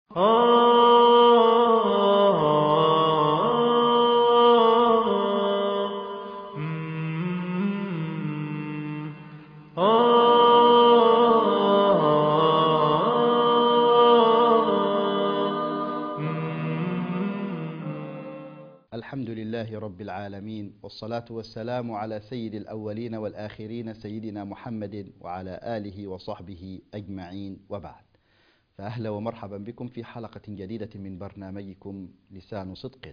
الحمد لله رب العالمين، والصلاة والسلام على سيد الأولين والآخرين سيدنا محمد وعلى آله وصحبه أجمعين، وبعد. فأهلا ومرحبا بكم في حلقة جديدة من برنامجكم لسان صدق.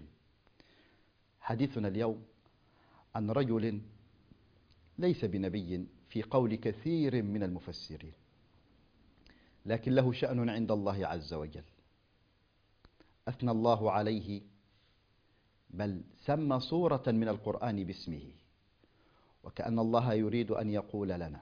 حديثنا اليوم عن رجل ليس بنبي في قول كثير من المفسرين، لكن له شأن عند الله عز وجل. أثنى الله عليه، بل سمى صورة من القرآن باسمه، وكأن الله يريد أن يقول لنا: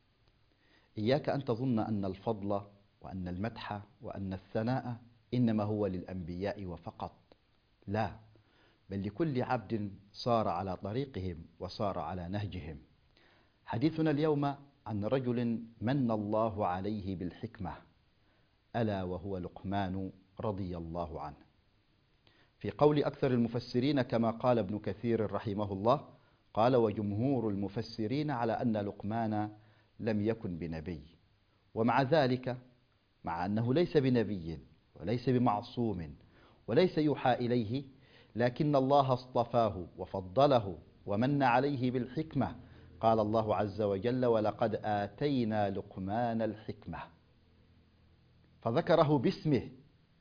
إياك أن تظن أن الفضل وأن المدح وأن الثناء إنما هو للأنبياء وفقط، لا، بل لكل عبد صار على طريقهم وصار على نهجهم. حديثنا اليوم عن رجل من الله عليه بالحكمة، ألا وهو لقمان رضي الله عنه. في قول أكثر المفسرين كما قال ابن كثير رحمه الله، قال: وجمهور المفسرين على أن لقمان لم يكن بنبي، ومع ذلك مع أنه ليس بنبي وليس بمعصوم وليس يوحى إليه، لكن الله اصطفاه وفضله ومن عليه بالحكمة. قال الله عز وجل: ولقد آتينا لقمان الحكمة، فذكره باسمه.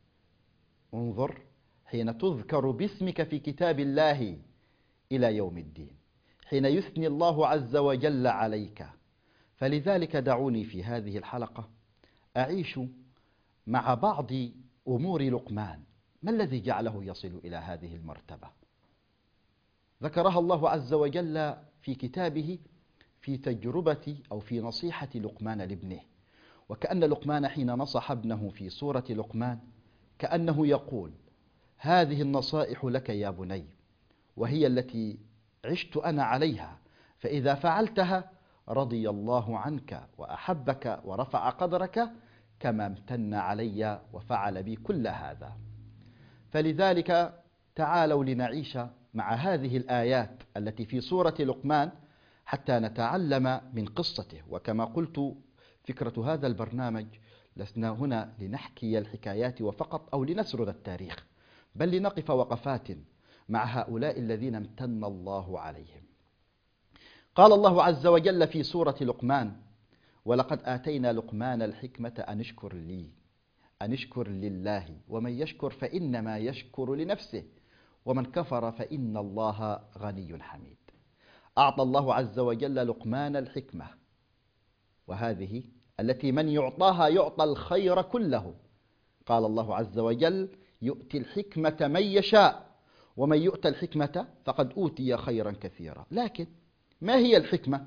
انظر، حين تذكر باسمك في كتاب الله إلى يوم الدين، حين يثني الله عز وجل عليك. فلذلك دعوني في هذه الحلقة أعيش مع بعض أمور لقمان. ما الذي جعله يصل إلى هذه المرتبة؟ ذكرها الله عز وجل في كتابه في تجربة أو في نصيحة لقمان لابنه، وكأن لقمان حين نصح ابنه في سورة لقمان كأنه يقول: هذه النصائح لك يا بني، وهي التي عشت أنا عليها، فإذا فعلتها رضي الله عنك وأحبك ورفع قدرك كما امتن علي وفعل بي كل هذا. فلذلك تعالوا لنعيش مع هذه الآيات التي في سورة لقمان حتى نتعلم من قصته. وكما قلت، فكرة هذا البرنامج لسنا هنا لنحكي الحكايات وفقط أو لنسرد التاريخ، بل لنقف وقفات مع هؤلاء الذين امتن الله عليهم. قال الله عز وجل في سورة لقمان: ولقد آتينا لقمان الحكمة أن اشكر لله، ومن يشكر فإنما يشكر لنفسه، ومن كفر فإن الله غني حميد. أعطى الله عز وجل لقمان الحكمة، وهذه التي من يعطاها يعطى الخير كله. قال الله عز وجل: يؤتي الحكمة من يشاء، ومن يؤت الحكمة فقد أوتي خيرا كثيرا. لكن ما هي الحكمة؟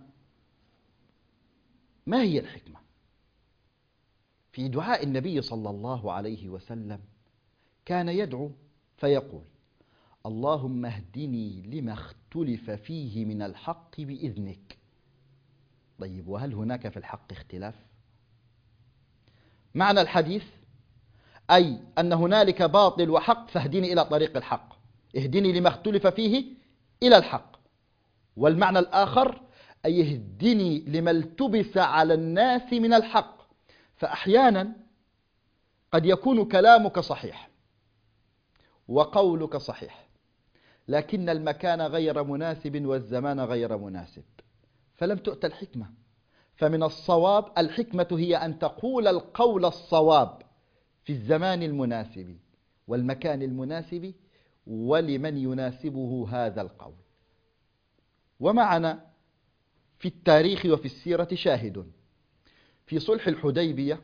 ما هي الحكمة؟ في دعاء النبي صلى الله عليه وسلم كان يدعو فيقول: اللهم اهدني لما اختلف فيه من الحق بإذنك. طيب، وهل هناك في الحق اختلاف؟ معنى الحديث أي أن هنالك باطل وحق، فاهدني إلى طريق الحق، اهدني لما اختلف فيه إلى الحق. والمعنى الآخر أي اهدني لما التبس على الناس من الحق. فأحيانا قد يكون كلامك صحيح وقولك صحيح، لكن المكان غير مناسب والزمان غير مناسب، فلم تؤت الحكمة. فمن الصواب، الحكمة هي أن تقول القول الصواب في الزمان المناسب والمكان المناسب ولمن يناسبه هذا القول. ومعنا في التاريخ وفي السيرة شاهد. في صلح الحديبية،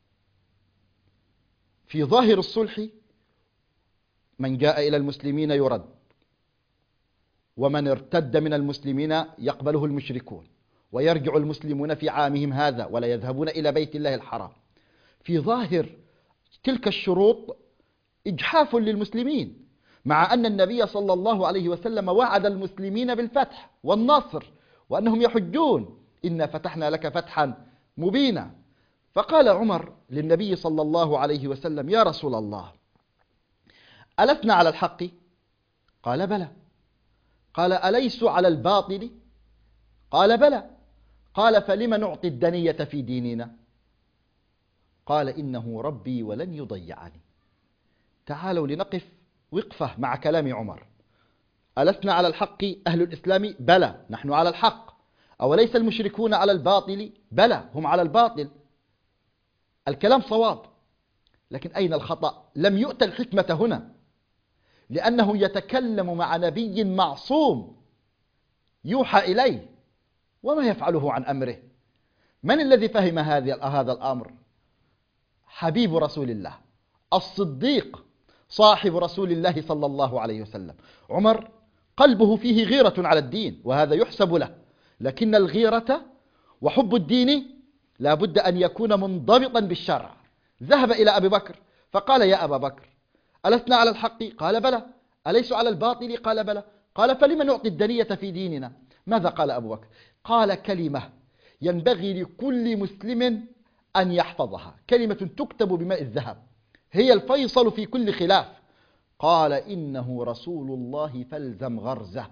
في ظاهر الصلح من جاء إلى المسلمين يرد، ومن ارتد من المسلمين يقبله المشركون، ويرجع المسلمون في عامهم هذا ولا يذهبون إلى بيت الله الحرام. في ظاهر تلك الشروط إجحاف للمسلمين، مع أن النبي صلى الله عليه وسلم وعد المسلمين بالفتح والنصر وأنهم يحجون: إنا فتحنا لك فتحا مبينا. فقال عمر للنبي صلى الله عليه وسلم: يا رسول الله، ألسنا على الحق؟ قال: بلى. قال: أليس على الباطل؟ قال: بلى. قال: فلم نعطي الدنية في ديننا؟ قال: إنه ربي ولن يضيعني. تعالوا لنقف وقفة مع كلام عمر. ألسنا على الحق أهل الإسلام؟ بلى، نحن على الحق. أوليس المشركون على الباطل؟ بلى، هم على الباطل. الكلام صواب، لكن أين الخطأ؟ لم يؤت الحكمة هنا، لأنه يتكلم مع نبي معصوم يوحى إليه وما يفعله عن أمره. من الذي فهم هذا الأمر؟ حبيب رسول الله، الصديق، صاحب رسول الله صلى الله عليه وسلم. عمر قلبه فيه غيرة على الدين، وهذا يحسب له، لكن الغيرة وحب الدين لا بد أن يكون منضبطا بالشرع. ذهب إلى أبي بكر فقال: يا أبا بكر، ألسنا على الحق؟ قال: بلى. أليس على الباطل؟ قال: بلى. قال: فلم نعطي الدنية في ديننا؟ ماذا قال أبو بكر؟ قال كلمة ينبغي لكل مسلم أن يحفظها، كلمة تكتب بماء الذهب، هي الفيصل في كل خلاف. قال: إنه رسول الله فالزم غرزه.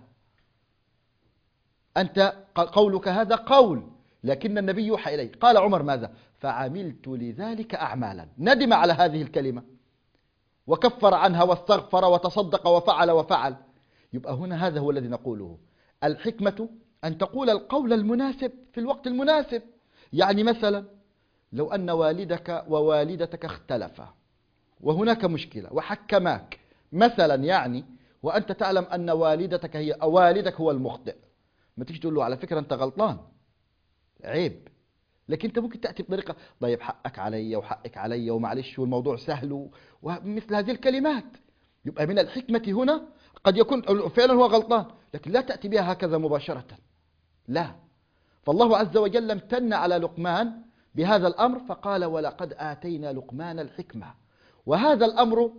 أنت قولك هذا قول، لكن النبي يوحى إليه. قال عمر: ماذا؟ فعملت لذلك أعمالا. ندم على هذه الكلمة وكفر عنها واستغفر وتصدق وفعل وفعل. يبقى هنا هذا هو الذي نقوله. الحكمة أن تقول القول المناسب في الوقت المناسب. يعني مثلا لو أن والدك ووالدتك اختلفا وهناك مشكلة وحكماك مثلا، يعني وأنت تعلم أن والدك هو المخطئ، ما تيجي تقول له: على فكرة أنت غلطان، عيب. لكن أنت ممكن تأتي بطريقة: طيب حقك علي وحقك علي ومعلش والموضوع سهل، ومثل هذه الكلمات. يبقى من الحكمة هنا قد يكون فعلا هو غلطان، لكن لا تأتي بها هكذا مباشرة، لا. فالله عز وجل امتن على لقمان بهذا الأمر فقال: ولقد آتينا لقمان الحكمة. وهذا الأمر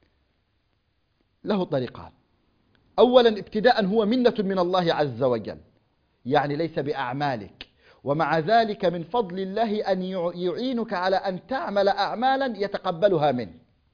له طريقان. أولا ابتداء هو منة من الله عز وجل، يعني ليس بأعمالك، ومع ذلك من فضل الله أن يعينك على أن تعمل أعمالا يتقبلها منه.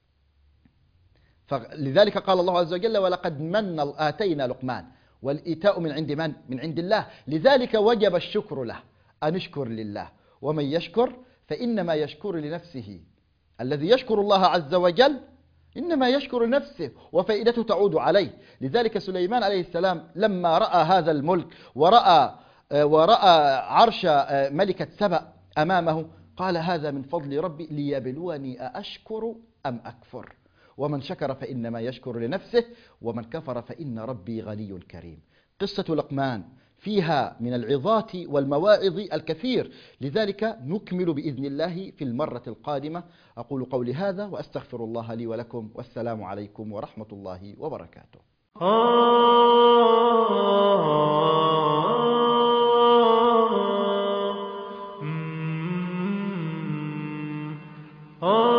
لذلك قال الله عز وجل: ولقد آتينا لقمان. والإيتاء من عند من؟ من عند الله. لذلك وجب الشكر له، أن اشكر لله، ومن يشكر فإنما يشكر لنفسه. الذي يشكر الله عز وجل إنما يشكر نفسه وفائدته تعود عليه. لذلك سليمان عليه السلام لما رأى هذا الملك ورأى عرش ملكة سبأ أمامه قال: هذا من فضل ربي ليبلوني أأشكر أم أكفر. ومن شكر فإنما يشكر لنفسه ومن كفر فإن ربي غني كريم. قصة لقمان فيها من العظات والمواعظ الكثير، لذلك نكمل بإذن الله في المرة القادمة. أقول قولي هذا وأستغفر الله لي ولكم، والسلام عليكم ورحمة الله وبركاته. آه